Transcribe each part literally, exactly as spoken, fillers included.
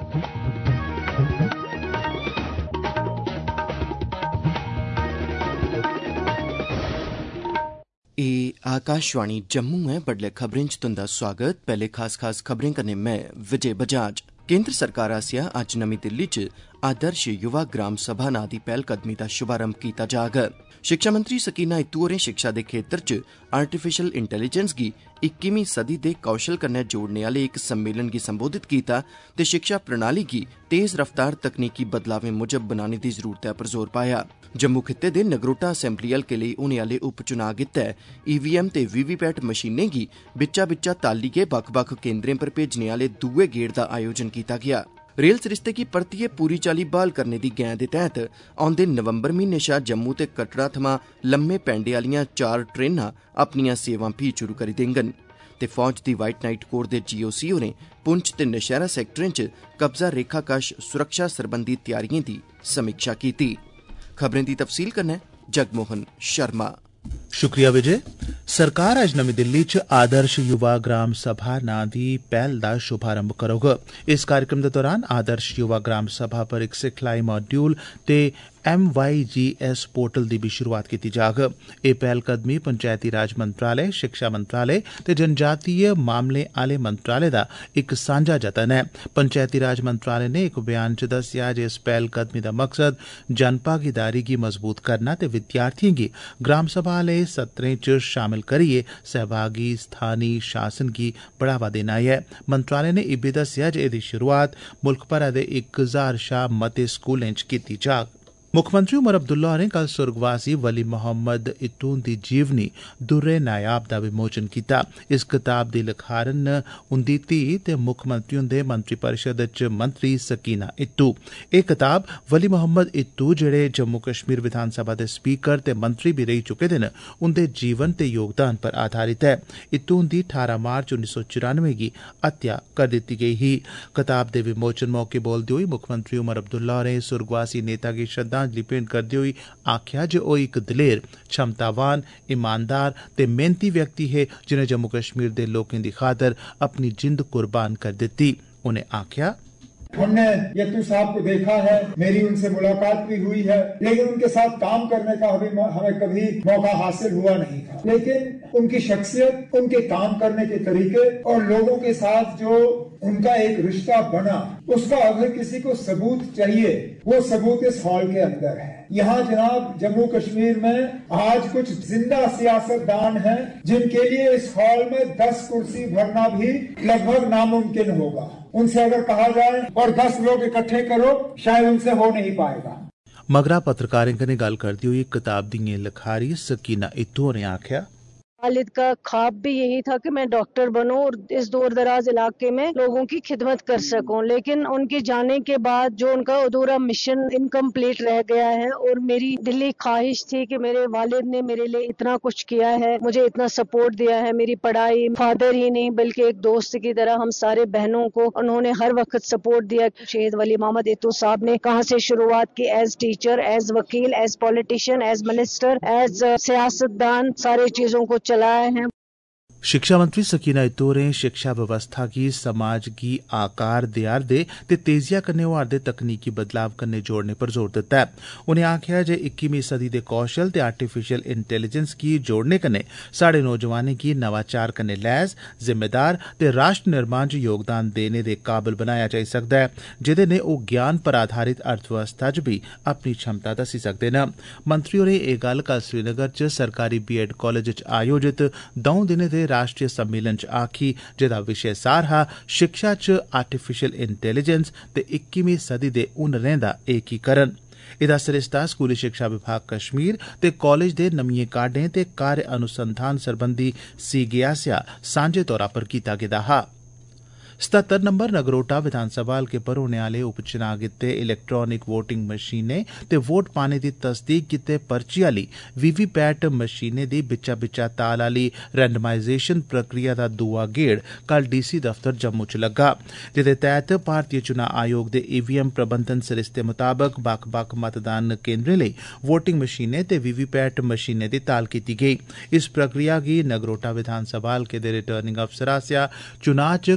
एह् आकाशवाणी जम्मू है। बडलै खबरें च तुंदा स्वागत। पैह्ले खास खास खबरें कन्नै मैं विजय बजाज। केंद्र सरकार आसेआ अज्ज नमीं दिल्ली च आदर्श युवा ग्राम सभा नां दी पैह्लकदमी दा शुभारंभ कीता जाग। शिक्षा मंत्री सकीना इत्तू होरें शिक्षा दे खेत्तर च आर्टिफिशियल इंटैलीजेंस गी इक्कीवीं सदी दे कौशल कन्नै जोड़ने आह्ले इक सम्मेलन गी संबोधित कीता ते शिक्षा प्रणाली गी तेज रफ्तार तकनीकी बदलावें मूजब बनाने दी जरूरतै पर जोर पाया। जम्मू खित्ते दे नगरोटा असैम्बली हलके लेई होने आह्ले उपचुनाव गित्तै ईवीएम ते वीवीपैट मशीनें गी बिच्चा बिच्चा तालियै बक्ख बक्ख केंद्रें पर भेजने आह्ले दुए गेड़ दा आयोजन कीता गेआ। रेल सरिस्ते गी परतियै पूरी चाल्ली ब्हाल करने दी गैं दे तैह्त औंदे नवंबर म्हीने शा जम्मू ते कटड़ा थमां लम्मे पैंडे आह्लियां चार ट्रेनां अपनियां सेवां फ्ही शुरू करी देङन। ते फौज दी व्हाइट नाइट कोर दे जीओसी होरें पुंछ ते नौशैहरा सैक्टरें च कब्जा रेखा कश सुरक्षा सरबंधी तैयारिएं दी समीक्षा कीती। खबरें दी तफसील कन्नै जगमोहन शर्मा। शुक्रिया विजय। सरकार अज्ज नमीं दिल्ली च आदर्श युवा ग्राम सभा नां दी पैह्ल दा शुभारंभ करोग। इस कार्यक्रम दे दौरान आदर्श युवा ग्राम सभा पर इक सिखलाई मॉड्यूल ते M Y G S portal दी भी शुरुआत कीती जाग। एह् पैह्लकदमी पंचैती राज मंत्रालय, शिक्षा मंत्रालय ते जनजातीय मामलें आह्ले मंत्रालय दा इक सांझा जतन ऐ। पंचैती राज मंत्रालय ने इक बयान च दस्सेआ जे इस पैह्लकदमी दा मकसद जनभागीदारी गी मजबूत करना ते विद्यार्थिएं गी ग्राम सभा आह्ले सत्रें च शामल करियै सहभागी स्थानी शासन गी बढ़ावा देना ऐ। मंत्रालय ने इब्बी दस्सेआ जे एह्दी शुरुआत मुल्ख भरै दे इक हजार शा मते स्कूलें च कीती जाग। मुक्खमंत्री उमर अब्दुल्ला होरें कल सुर्गवासी वली मोहम्मद इत्तू दी जीवनी दुर्रे नायाब दा विमोचन कीता। इस कताब दी लखारन उंदी धीऽ ते मुक्खमंत्री हुंदे मंत्रिपरिषद च मंत्री सकीना इत्तू। एह् कताब वली मोहम्मद इत्तू जेह्ड़े जम्मू कश्मीर विधानसभा दे स्पीकर ते मंत्री बी रेही चुके दे न, उंदे जीवन ते योगदान पर आधारित ऐ। इत्तू हुंदी ठारां मार्च उन्नी सौ चौरानवे गी हत्या कर दित्ती गेई ही। कताब दे विमोचन मौके बोलदे होई मुक्खमंत्री उमर अब्दुल्ला होरें सुर्गवासी नेता गी श्रद्धांजलि भेंट करदे होई आखेआ जे ओह् इक दलेर, क्षमतावान, ईमानदार ते मेहनती व्यक्ति हे जिनें जम्मू कश्मीर दे लोकें दी खातर अपनी जिंद कुर्बान कर दित्ती। उनें आखेआ, हमने यत्तू साहब को देखा है, मेरी उनसे मुलाकात भी हुई है, लेकिन उनके साथ काम करने का हमें कभी मौका हासिल हुआ नहीं था। लेकिन उनकी शख्सियत, उनके काम करने के तरीके और लोगों के साथ जो उनका एक रिश्ता बना, उसका अगर किसी को सबूत चाहिए, वो सबूत इस हॉल के अंदर है। यहाँ जनाब जम्मू कश्मीर में आज कुछ जिंदा सियासतदान हैं जिनके लिए इस हॉल में दस कुर्सी भरना भी लगभग नामुमकिन होगा। उनसे अगर कहा जाए और दस लोग इकट्ठे करो, शायद उनसे हो नहीं पाएगा। मगरा पत्रकारें कन्नै गल्ल करदे होई कताब दियां लखारी सकीना इत्तू होरें आखेआ, वालिद का ख्वाब भी यही था कि मैं डॉक्टर बनूं और इस दूर दराज इलाके में लोगों की खिदमत कर सकूं, लेकिन उनके जाने के बाद जो उनका अधूरा मिशन इनकम्प्लीट रह गया है। और मेरी दिली ख्वाहिश थी कि मेरे वालिद ने मेरे लिए इतना कुछ किया है, मुझे इतना सपोर्ट दिया है, मेरी पढ़ाई, फादर ही नहीं बल्कि एक दोस्त की तरह हम सारे बहनों को उन्होंने हर वक्त सपोर्ट दिया। शहीद वली मोहम्मद इत्तू साहब ने कहाँ से शुरुआत की, एज टीचर, एज वकील, as politician, as minister, as सियासतदान, सारी चीजों को चलाए हैं। शिक्षा मंत्री सकीना इत्तू होरें शिक्षा व्यवस्था गी समाज गी आकार देआरदे ते तेजिया कन्नै होआरदे तकनीकी बदलाव कन्नै जोड़ने पर जोर दित्ता ऐ। उनें आखेआ जे इक्कीवीं सदी दे कौशल ते आर्टिफिशियल इंटैलीजेंस गी जोड़ने कन्नै साढ़े नौजवानें गी नवाचार कन्नै लैस, जिम्मेदार ते राष्ट्र निर्माण च योगदान देने दे काबल बनाया जाई सकदा ऐ, जेह्दे नै ओह् ज्ञान पर आधारित अर्थव्यवस्था च बी अपनी क्षमता दस्सी सकदे न। मंत्री होरें एह् गल्ल कल श्रीनगर च सरकारी बीएड कॉलेज च आयोजित दौं दिनें दे राष्ट्रीय सम्मेलन च आखी, जेदा विशे सार हा शिक्षा च आर्टिफिशियल इंटैलीजेंस ते इक्कीवीं सदी दे हुनरें दा एकीकरण। एह्दा सरिस्ता स्कूली शिक्षा विभाग कश्मीर ते कॉलेज दे नमियें काडें ते कार्य अनुसंधान सरबंधी सीगे आसेआ सांझे तौरा पर कीता गेदा हा। सतहत्तर नंबर नगरोटा विधानसभा हल्के पर होने आह्ले उपचुनाव गित्ते इलैक्ट्रानिक वोटिंग मशीनें ते वोट पाने दी तसदीक गित्ते पर्ची आह्ली वीवीपैट मशीनें दी बिच्चा बिच्चा ताल आह्ली रैंडमाइजेशन प्रक्रिया दा दूआ गेड़ कल डीसी दफ्तर जम्मू च लग्गा, जेह्दे तैह्त भारतीय चुनां आयोग दे ईवीएम प्रबंधन सरिस्ते मुताबक बक्ख बक्ख मतदान केन्द्रें लेई वोटिंग मशीनें ते वीवीपैट मशीनें दी ताल कीती गेई। इस प्रक्रिया गी नगरोटा विधानसभा हल्के दे रिटर्निंग अफसर आसेआ चुनां च खड़ोते दे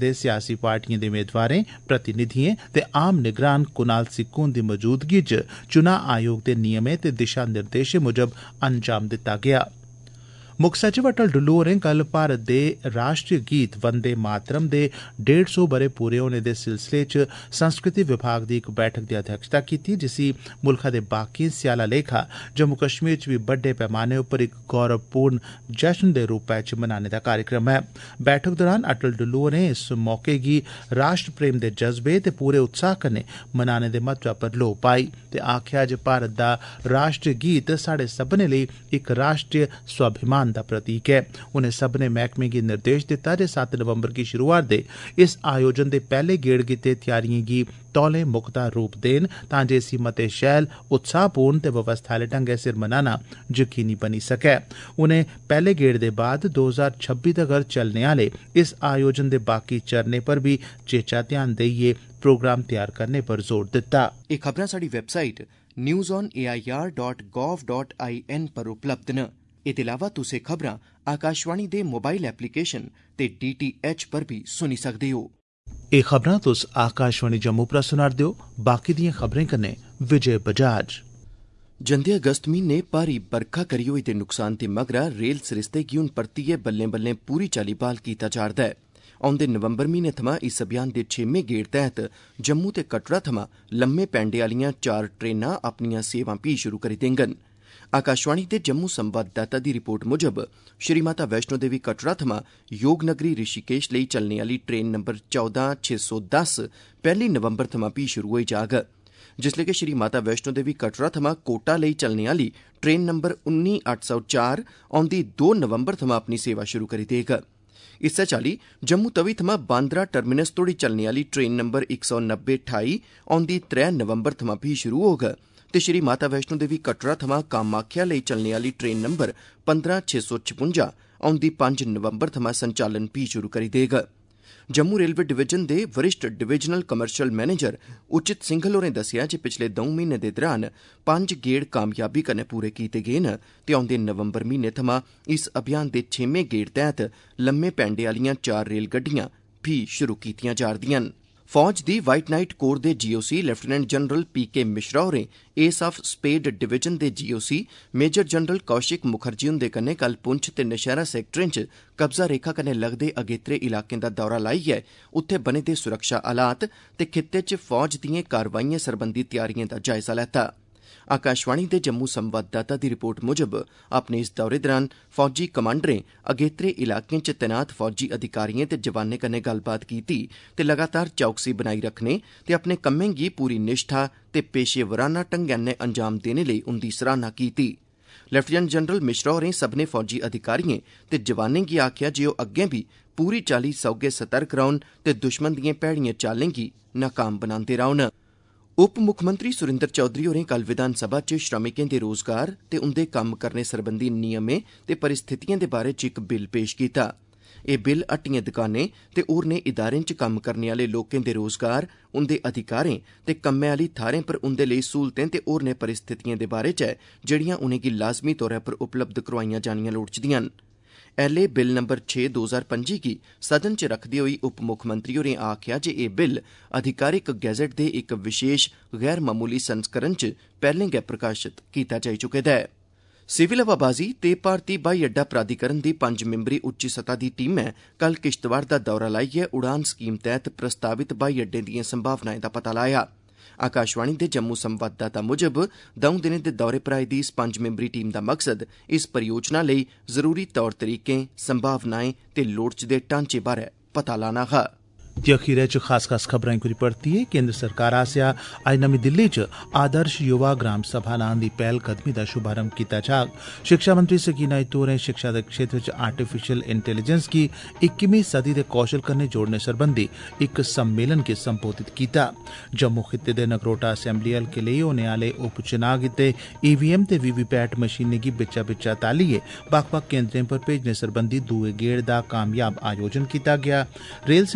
दे सियासी पार्टिएं दे मेदवारें, प्रतिनिधिएं ते आम निगरान कुनाल सिक्कू हुंदी मौजूदगी च चुनां आयोग दे नियमें ते दिशा निर्देशें मुजब अंजाम दित्ता गेआ। मुक्ख सचिव अटल डुल्लू होरें कल भारत दे राष्ट्रीय गीत वंदे मातरम दे डेढ़ सौ बरे पूरे होने दे सिलसिले च संस्कृति विभाग दी इक बैठक दी अध्यक्षता कीती, जिसी मुल्खा दे बाकी हिस्सें आह्ला लेखा जम्मू कश्मीर च बी बड्डे पैमाने उप्पर इक गौरवपूर्ण जश्न दे रूपै च मनाने दा कार्यक्रम है। बैठक दौरान अटल डुल्लू होरें इस मौके गी राष्ट्र प्रेम दे जज्बे ते पूरे उत्साह कन्नै मनाने दे महत्वै पर लोऽ पाई ते आखेआ जे भारत दा राष्ट्रीय गीत साढ़े सब्भनें लेई इक राष्ट्रीय स्वाभिमान दा प्रतीक है। उनें सब्भनें मैह्कमें गी निर्देश दित्ता जे सत्त नवंबर गी शुरू होआ'रदे इस आयोजन दे पैह्ले गेड़ गित्ते त्यारियें गी तौले मुकदा रूप देन तां जे इसी मते शैल, उत्साहपूर्ण ते व्यवस्था आह्ले ढंगै सिर मनाना यकीनी बनी सकै। उनें पैह्ले गेड़ दे बाद दो हजार छब्बी तगर चलने आह्ले इस आयोजन दे बाकी चरणें पर बी चेचा ध्यान देइयै प्रोग्राम तैयार करने पर जोर दित्ता। एह् खबरां साढ़ी website news on A I R dot gov dot I N पर उपलब्ध न। एह्दे अलावा तुस एह् खबरां आकाशवाणी दे मोबाइल एप्लीकेशन ते डी टी एच पर भी सुनी सकदे हो। एह् खबरां तुस आकाशवाणी जम्मू पर सुना'रदे हो। बाकी दिएं खबरें कन्नै विजय बजाज। जंदे अगस्त म्हीने भारी बरखा करी होई दे नुकसान दे मगरा रेल सरिस्ते गी हून परतियै बल्लें बल्लें पूरी चाल्ली बहाल कीता जा'रदा है। औंदे नवंबर म्हीने थमां इस अभियान दे छेमें गेड़ तैह्त जम्मू ते कटड़ा थमां लम्मे पैंडे आह्लियां चार ट्रेनां अपनियां सेवां भी शुरू करी देङन। आकाशवाणी दे जम्मू संवाददाता दी रिपोर्ट मुजब श्री माता वैष्णो देवी कटड़ा थमां योगनगरी ऋषिकेश लेई चलने आह्ली ट्रेन नंबर चौदां छे सौ दस पैह्ली नवंबर थमां भी शुरू होई जाग, जिसलै कि श्री माता वैष्णो देवी कटड़ा थमां कोटा लेई चलने आह्ली ट्रेन नंबर उन्नी अट्ठ सौ चार औंदी दो नवंबर थमां अपनी सेवा शुरू करी देग। इस्सै चाल्ली जम्मू तवी थमां बांद्रा टर्मिनस तोड़ी चलने आह्ली ट्रेन नंबर इक सौ नब्बे ठाई औंदी त्रै नवंबर थमां भी शुरू होग ते श्री माता वैष्णो देवी कटड़ा थमां कामाख्या लेई चलने आह्ली ट्रेन नंबर पंद्रह छे सौ छपुंजा औंदी पंज नवंबर थमां संचालन भी शुरू करी देग। जम्मू रेलवे डिवीजन दे वरिष्ठ डिवीजनल कमर्शियल मैनेजर उचित सिंघल होरें दस्सेआ जे पिछले दौं म्हीनें दे दौरान पंज गेड़ कामयाबी कन्नै पूरे कीते गे न ते औंदे नवंबर म्हीने थमां इस अभियान दे छेमें गेड़ तैह्त लम्मे पैंडे आह्लियां चार रेलगड्डियां भी शुरू कीतियां जा'रदियां न। फौज दी वाइट नाइट कोर दे G O C lieutenant general P K Mishra होरें एस ऑफ स्पेड डिवीजन दे G O C major general Kaushik Mukherjee हुंदे कन्नै कल पुंछ ते नशैरा सैक्टरें च कब्जा रेखा कन्नै लगदे अगेत्रे इलाकें दा दौरा लाइयै उत्थे बने दे सुरक्षा हालात ते खित्ते च फौज दिएं कारवाइएं सरबंधी तैयारिएं दा जायजा लैता। आकाशवाणी दे जम्मू संवाददाता दी रिपोर्ट मुजब अपने इस दौरे दौरान फौजी कमांडरें अगेत्रे इलाकें च तैनात फौजी अधिकारिएं ते जवानें कन्नै गल्लबात कीती ते लगातार चौकसी बनाई रखने ते अपने कम्में गी पूरी निष्ठा ते पेशेवराना ढंगै नै अंजाम देने लेई उंदी सराहना कीती। लेफ्टिनेंट जनरल मिश्रा होरें सब्भनें फौजी अधिकारिएं ते जवानें गी आखेआ जे ओह् अग्गें बी पूरी चाल्ली सौगे सतर्क रौह्न ते दुश्मन दिएं भैड़िएं चालें गी नाकाम बनांदे रौह्न। उप मुक्खमंत्री सुरिंदर चौधरी होरें कल विधानसभा च श्रमिकें दे रोजगार ते उंदे कम्म करने सरबंधी नियमें ते परिस्थितिएं दे बारे च इक बिल पेश कीता। एह् बिल हट्टिएं दकानें ते होरनें इदारें च कम्म करने आह्ले लोकें दे रोजगार, उंदे अधिकारें ते कम्मै आह्ली थाह्रें पर उंदे लेई स्हूलतें ते होरनें परिस्थितिएं दे बारे च ऐ जेह्ड़ियां उनेंगी लाज़मी तौरा पर उपलब्ध करोआइयां जानियां लोड़चदियां न। एल ए बिल नंबर छे दो हजार पंजी गी सदन च रखदे होई उप मुक्खमंत्री होरें आखेआ जे एह् बिल अधिकारिक गैजेट दे इक विशेष गैर मामूली संस्करण च पैह्लें गै प्रकाशित कीता जाई चुके दा ऐ। सिविल हवाबाजी ते भारती ब्हाई अड्डा प्राधिकरण दी पंज मिंबरी उच्ची सतह दी टीमै कल किश्तवाड़ दा दौरा लाइयै उड़ान स्कीम तैह्त प्रस्तावित ब्हाई अड्डें दिएं संभावनाएं दा पता लाया। आकाशवाणी दे जम्मू संवाददाता मुजब दौं दिनें दे दौरे पर आई दी इस पंज मिंबरी टीम दा मकसद इस परियोजना लेई जरूरी तौर तरीकें, संभावनाएं ते लोड़चदे ढांचे बारै पता लाना हा। ते अखीरै च खास खास खबरां कुरी परतियै केंद्र सरकार आसेआ अज्ज नमीं दिल्ली च आदर्श युवा ग्राम सभा नां दी पैह्लकदमी दा शुभारंभ कीता जाग। शिक्षा मंत्री सकीना इत्तू होरें शिक्षा दे क्षेत्र च आर्टिफिशियल इंटेलीजेंस गी इक्कीवीं सदी दे कौशल कन्नै जोड़ने सरबंधी इक सम्मेलन गी संबोधित कीता। जम्मू खित्ते दे नगरोटा असैम्बली हलके लेई होने आह्ले उपचुनाव गित्ते ईवीएम ते वीवीपैट मशीनें गी बिच्चा बिच्चा तालियै बक्ख बक्ख केंद्रें पर भेजने सरबंधी दूए गेड़ दा कामयाब आयोजन कीता गेआ। रेल सरिस्ते गी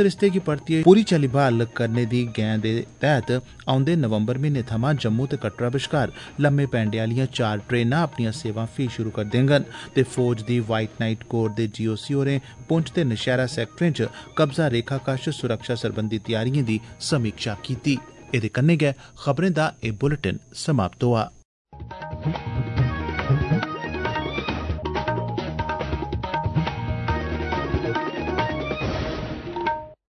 परतियै पूरी चाल्ली बहाल करने दी गैं दे तैहत औंदे नवंबर म्हीने थमां जम्मू ते कटड़ा बश्कार लम्मे पैंडे आह्लियां चार ट्रेनां अपनियां सेवां फ्ही शुरू करी देङन ते फौज दी व्हाइट नाइट कोर दे जीओसी होरें पुंछ ते नशैरा सैक्टरें च कब्जा रेखा कश सुरक्षा सरबंधी तैयारिएं दी समीक्षा कीती। एह्दे कन्नै गै खबरें दा एह् बुलेटिन समाप्त होआ।